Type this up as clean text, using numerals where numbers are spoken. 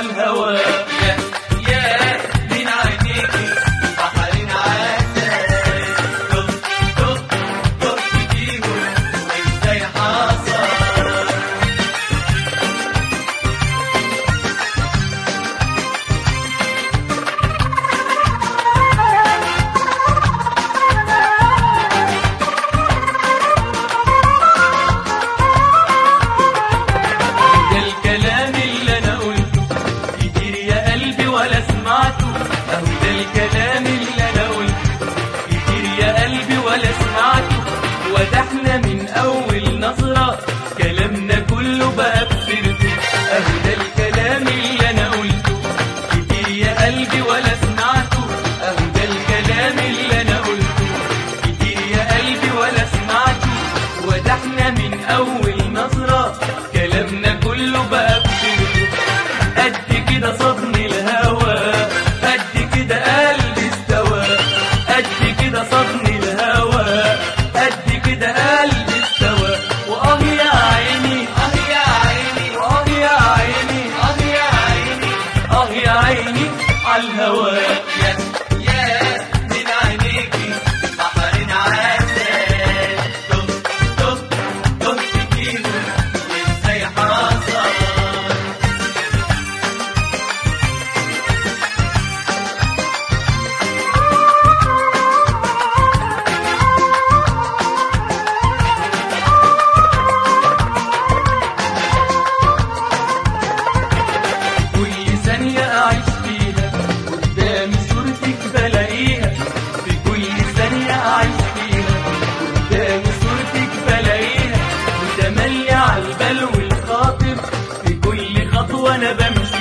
عالهوا. يا من عينيكي بحرين عسل، دق فيهم وازاي حصل. وده احنا من اول نظرة كلامنا كله بقى بسيرته. اهو ده الكلام اللي انا قلته كتير يا قلبي ولا سمعته. اهو ده الكلام اللي انا قلته كتير يا قلبي ولا سمعته. وده احنا من اول نظرة كلامنا كله بقى بسيرته. قد كده صدني الهوى، قد كده قلبي استوى، قد كده صدني الهوى، قد كده قلبي استوى. وآه يا عيني آه يا عيني وآه يا عيني آه يا عيني آه يا عيني عالهوا. يا من عينيكي بحرين عسل، دق فيهم وازاي حصل. أعيش فيها قدامي صورتك بلاقيها، في كل ثانية أعيش فيها قدامي صورتك بلاقيها. وتملي عالبال والخاطر في كل خطوة أنا بمشي.